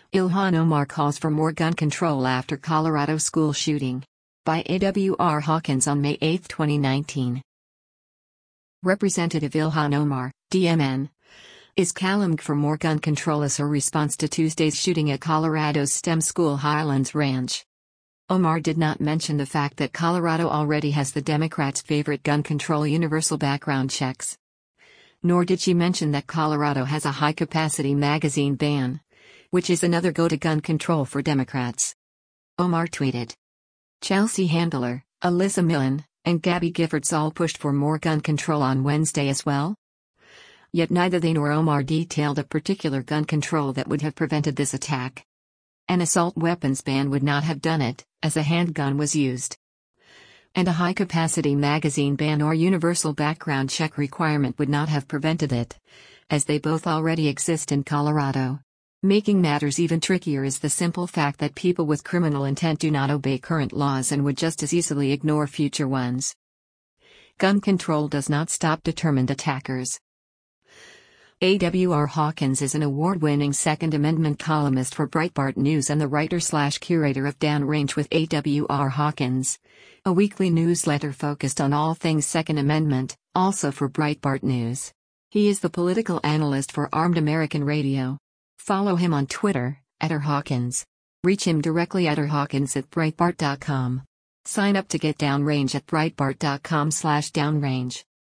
Ilhan Omar calls for more gun control after Colorado school shooting. By A.W.R. Hawkins on May 8, 2019. Representative Ilhan Omar, DMN, is calling for more gun control as her response to Tuesday's shooting at Colorado's STEM school Highlands Ranch. Omar did not mention the fact that Colorado already has the Democrats' favorite gun control universal background checks. Nor did she mention that Colorado has a high-capacity magazine ban, which is another go to gun control for Democrats. Omar tweeted. Chelsea Handler, Alyssa Millen, and Gabby Giffords all pushed for more gun control on Wednesday as well. Yet neither they nor Omar detailed a particular gun control that would have prevented this attack. An assault weapons ban would not have done it, as a handgun was used. And a high-capacity magazine ban or universal background check requirement would not have prevented it, as they both already exist in Colorado. Making matters even trickier is the simple fact that people with criminal intent do not obey current laws and would just as easily ignore future ones. Gun control does not stop determined attackers. A.W.R. Hawkins is an award-winning Second Amendment columnist for Breitbart News and the writer/curator of Downrange with A.W.R. Hawkins, a weekly newsletter focused on all things Second Amendment, also for Breitbart News. He is the political analyst for Armed American Radio. Follow him on Twitter, @rhawkins. Reach him directly at rhawkins@breitbart.com. Sign up to get Downrange at breitbart.com/downrange.